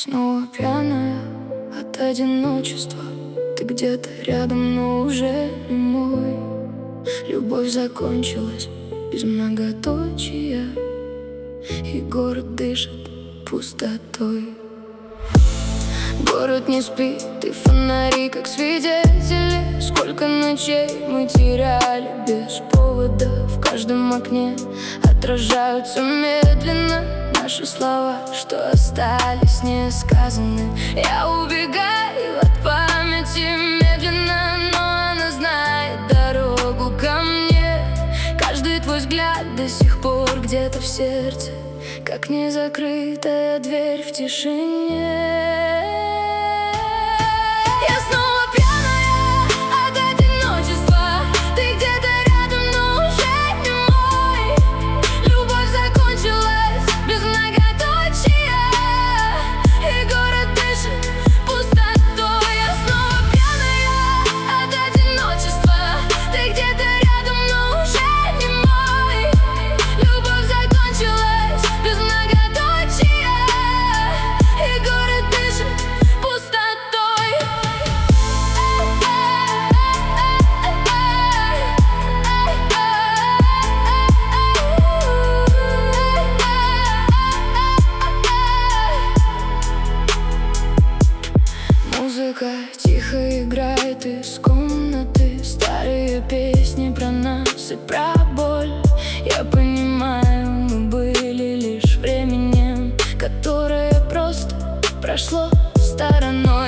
снова пьяная от одиночества. Ты где-то рядом, но уже не мой. Любовь закончилась без многоточия, и город дышит пустотой. Город не спит, и фонари как свидетели. Сколько ночей мы теряли без повода. В каждом окне отражаются медленно наши слова, что остались несказаны. Я убегаю от памяти медленно, но она знает дорогу ко мне. Каждый твой взгляд до сих пор где-то в сердце, как незакрытая дверь в тишине. Я снова пьяная от одиночества. Ты где-то рядом, но уже не мой. Любовь закончилась без многоточия, и город дышит пустотой. Я снова пьяная от одиночества. Ты где-то рядом, но уже не мой. Любовь закончилась без многоточия, и город дышит пустотой. Музыка тихо играет из комнаты. Старые песни про нас и про боль. Я понимаю, мы были лишь временем, которое просто прошло стороной.